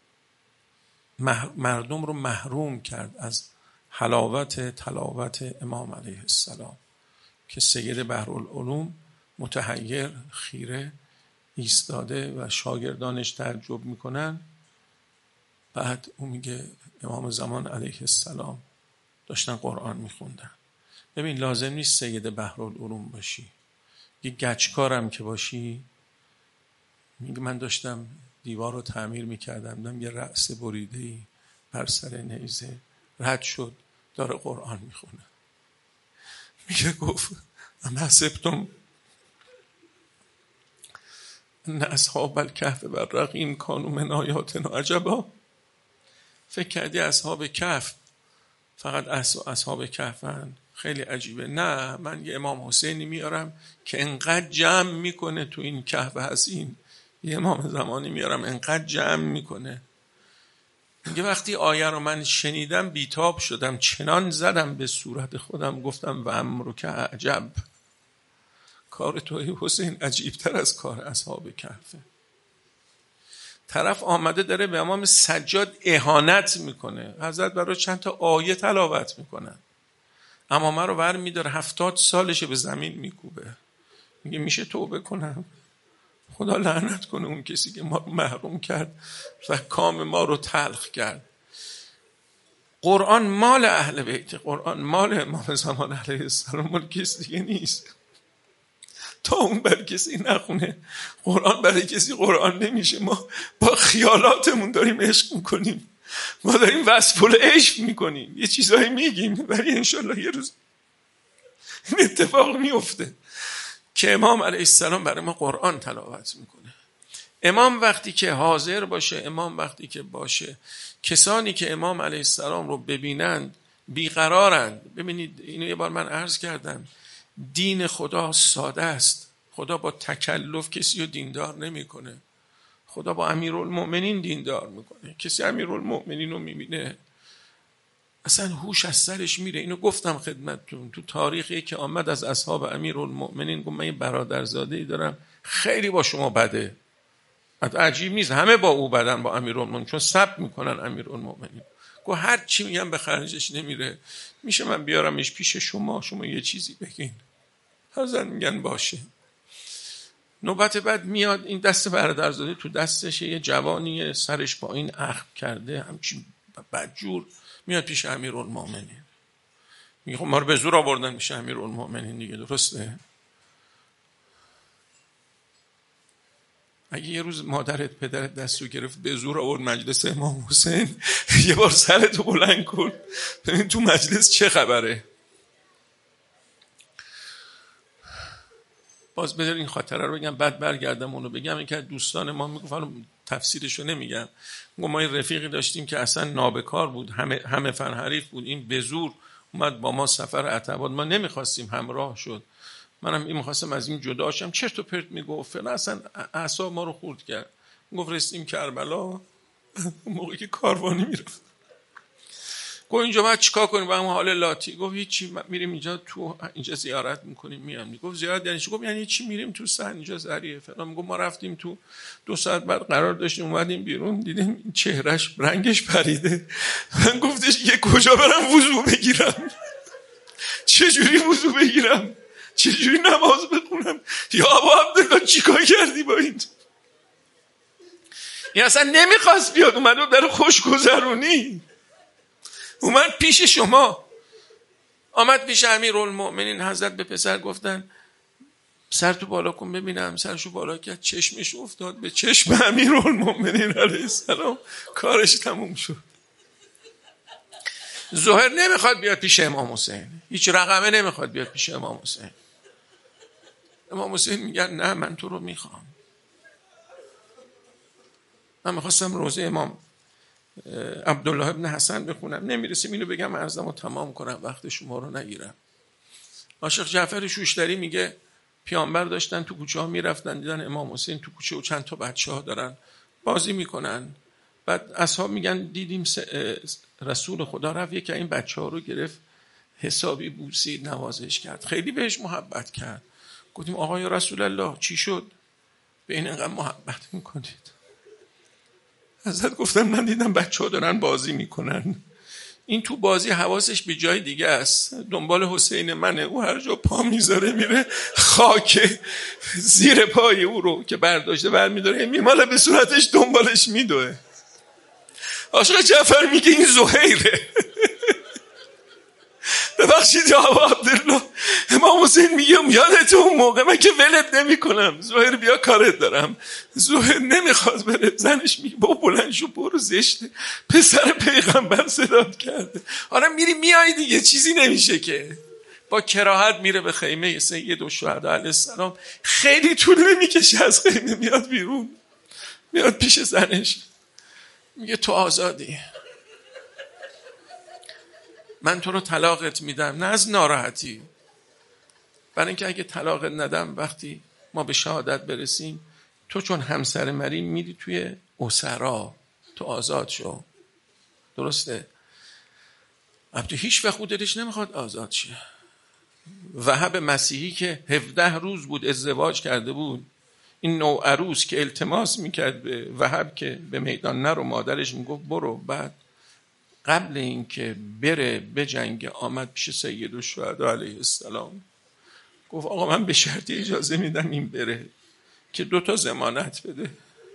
مردم رو محروم کرد از حلاوت تلاوت امام علیه السلام که سید بحرالعلوم متحیر خیره ایستاده و شاگردانش تعجب میکنن. بعد اون میگه امام زمان علیه السلام داشتن قرآن میخوندن. ببین لازم نیست سید بحرالعلوم باشی، یه گچکارم که باشی. میگه من داشتم دیوار رو تعمیر میکردم، دیدم یه رأس بریده‌ای بر سر نیزه رد شد داره قرآن میخونه. میگه گفت ام حسبتم ان اصحاب الکهف و الرقیم کانوا من آیاتنا عجبا. فکر کردی اصحاب کهف فقط اصحاب کهفن؟ خیلی عجیبه. نه، من یه امام حسینی میارم که انقدر جمع میکنه تو این کهف حزین، یه امام زمانی میارم انقدر جمع میکنه. میگه وقتی آیه رو من شنیدم بیتاب شدم، چنان زدم به صورت خودم گفتم و امرک عجب، کار توی حسین عجیبتر از کار اصحاب کهفه. طرف آمده داره به امام سجاد اهانت میکنه، حضرت برای چند تا آیه تلاوت میکنن، امامه رو ور میداره هفتاد سالشه به زمین میکوبه. میگه میشه توبه کنم؟ خدا لعنت کنه اون کسی که ما رو محروم کرد و کام ما رو تلخ کرد. قرآن مال اهل بیت، قرآن مال امام زمان علیه السلام، مال کسی دیگه نیست. تا اون برای کسی نخونه قرآن، برای کسی قرآن نمیشه. ما با خیالاتمون داریم عشق میکنیم، ما داریم وصف العشق میکنیم، یه چیزایی میگیم ولی انشالله یه روز این اتفاق میفته که امام علیه السلام برای ما قرآن تلاوت میکنه. امام وقتی که حاضر باشه، امام وقتی که باشه، کسانی که امام علیه السلام رو ببینند بیقرارند. ببینید اینو یه بار من عرض کردم، دین خدا ساده است. خدا با تکلف کسی رو دیندار نمیکنه. خدا با امیرالمومنین دیندار میکنه. کسی امیرالمومنین رو میبینه اصلا هوش از سرش میره. اینو گفتم خدمتتون، تو تاریخی که آمد از اصحاب امیرالمومنین گفت من یه برادرزاده‌ای دارم خیلی با شما بده. عجیب نیست همه با او بدن، با امیرالمومنین، چون سب میکنن امیرالمومنین. گفت هر چی میگم به خرجش نمیره، میشه من بیارمش پیش شما، شما یه چیزی بگین؟ حضرت میگن باشه. نوبت بعد میاد این دست برادرزاده تو دستش، یه جوانی سرش با این اخم کرده همچین بدجور، میاد پیش امیرالمومنین. میگه خب ما رو به زور آوردن میشه امیرالمومنین دیگه، درسته؟ اگه یه روز مادرت پدرت دستو گرفت به زور آورد مجلس امام حسین، یه بار سرتو بلند کن ببین تو مجلس چه خبره. باز بذار این خاطره رو بگم بعد برگردم اونو بگم. این که دوستان ما میگفت، حالا تفسیرشو نمیگم، ما این رفیقی داشتیم که اصلا نابکار بود، همه همه فن حریف بود، این به زور اومد با ما سفر عتبات، ما نمیخواستیم، همراه شد، منم این میخواستم از این جدا شم، چرت و پرت میگفت فلان، اصلا اعصاب ما رو خورد کرد. گفت رسیدیم کربلا، اون موقعی که کاروانی میرفت، گفت اینجا باید چیکار کنیم با هم حال لاتی؟ گفت هیچی، میریم اینجا تو اینجا زیارت میکنیم میام. گفت زیارت یعنی چی؟ گفت یعنی چی؟ میریم تو صحن اینجا زریه فلان. گفت ما رفتیم تو، دو ساعت بعد قرار داشتیم اومدیم بیرون دیدیم چهرهش رنگش پریده. من گفتش یه کجا برم وضو بگیرم؟ چه جوری وضو بگیرم؟ چه جوری نماز بخونم؟ یا ابا عبدالله چیکار کردی با این؟ این اصلا نمیخواست بیاد، اومد در خوشگذرونی، اومد پیش شما، آمد پیش امیرالمؤمنین حضرت به پسر گفتن سر تو بالا کن ببینم. سرشو بالا کرد، چشمش افتاد به چشم امیرالمؤمنین علیه السلام، کارش تموم شد. زهر نمیخواد بیاد پیش امام حسین، هیچ رقمه نمیخواد بیاد پیش امام حسین. امام حسین میگن نه من تو رو میخوام، من میخواستم روزه امام عبدالله ابن حسن بخونم، نمیرسیم اینو بگم عرضم رو تمام کنم وقت شما رو نگیرم. عاشق جعفر شوشتری میگه پیامبر داشتن تو کوچه ها میرفتن، دیدن امام حسین تو کوچه و چند تا بچه ها دارن بازی میکنن، بعد اصحاب میگن دیدیم رسول خدا رفت یکی این بچه ها رو گرفت حسابی بوسید نوازش کرد، خیلی بهش محبت کرد. گفتیم آقای رسول الله چی شد به این انقدر محبت میکنید؟ حضرت گفتن من دیدم بچه ها دارن بازی میکنن، این تو بازی حواسش به جای دیگه است، دنبال حسین منه، او هر جا پا میذاره میره خاک زیر پای او رو که برداشته برمیداره میماله به صورتش دنبالش میدوه. عاشق جعفر میگه این زهیره. ببخشید یا ابا عبدالله، امام حسین میگم یادت اون موقع من که ولت نمی کنم، زهیر بیا کارت دارم. زهیر نمیخواد بره، زنش میگه با بلند شو برو، زشته، پسر پیغمبر صدات کرده. حالا میری میای دیگه، چیزی نمیشه که. با کراهت میره به خیمه سید الشهدا علیه السلام، خیلی طول نمیکشه از خیمه میاد بیرون، میاد پیش زنش میگه تو آزادی، من تو رو طلاقت میدم، نه از ناراحتی، برای اینکه اگه طلاقت ندم وقتی ما به شهادت برسیم تو چون همسر مریم میری توی اسرا، تو آزاد شو. درسته؟ البته هیچ وقت خود دلش نمیخواد آزاد شه. وهب مسیحی که هفده روز بود ازدواج کرده بود، این نوع عروس که التماس میکرد به وهب که به میدان نرو، مادرش میگفت برو، بعد قبل اینکه بره به جنگ آمد پیش سید الشهدا علیه السلام گفت آقا من به شرطی اجازه میدم این بره که دو تا ضمانت بده،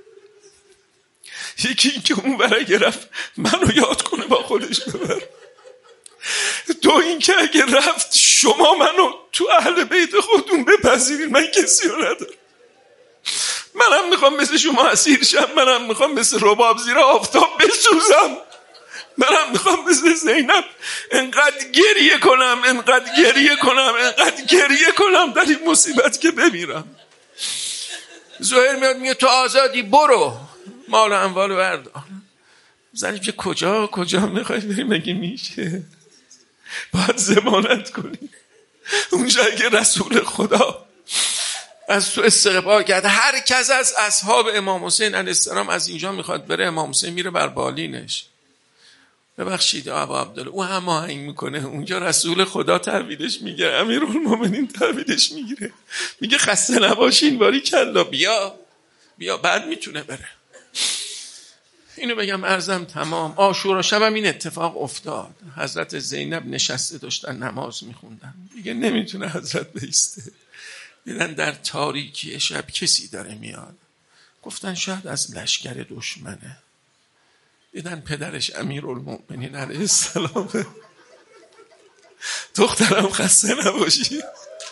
یکی این که اون برای گرفت منو یاد کنه با خودش ببر، دو این که اگه رفت شما منو تو اهل بیت خودتون بپذیرید، من کسی رو ندارم، منم میخوام مثل شما اسیر شم، منم میخوام مثل رباب زیر آفتاب بسوزم، منم میخوام مثل زینب انقدر گریه کنم انقدر گریه کنم انقدر گریه کنم در این مصیبت که بمیرم. زهیر میاد میگه تو آزادی، برو مال و اموال بردار. زنی که کجا کجا میخوای بری؟ مگه میشه؟ باید ضمانت کنی. اونجا که رسول خدا از تو استقبال کرد، هر کس از اصحاب امام حسین علیه السلام از اینجا میخواد بره، امام حسین میره بر بالینش. ببخشید ابا عبدالله، او هم آهنگ میکنه، اونجا رسول خدا تحویلش میگیره، امیرالمومنین تحویلش میگیره، میگه خسته نباشین باری کلا، بیا بیا، بعد میتونه بره. اینو بگم عرضم تمام. عاشورا شبم این اتفاق افتاد، حضرت زینب نشسته داشتن نماز میخوندن، دیگه نمیتونه حضرت بیسته، دیدن در تاریکی شب کسی داره میاد، گفتن شاید از لشکر دشمنه، دیدن پدرش امیرالمؤمنین علیه السلام. دخترم خسته نباشی،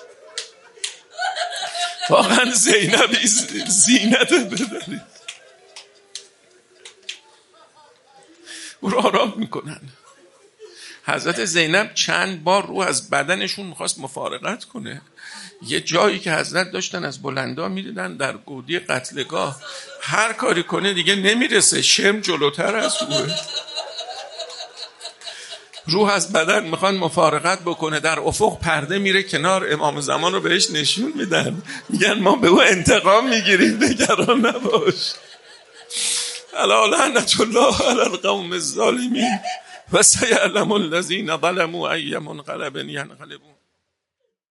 واقعا زینبی زینت بداری، او رو آرام میکنن. حضرت زینب چند بار رو از بدنشون میخواست مفارقت کنه. یه جایی که حضرت داشتن از بلندا میدیدن در گودی قتلگاه، هر کاری کنه دیگه نمیرسه، شم جلوتر از روه. روح از بدن میخوان مفارقت بکنه، در افق پرده میره کنار، امام زمان رو بهش نشون میدن، میگن ما به او انتقام میگیریم، نگران نباش. الا لعنت الله علی القوم الظالمین و سیعلم الذین ظلموا ای منقلب ینقلبون.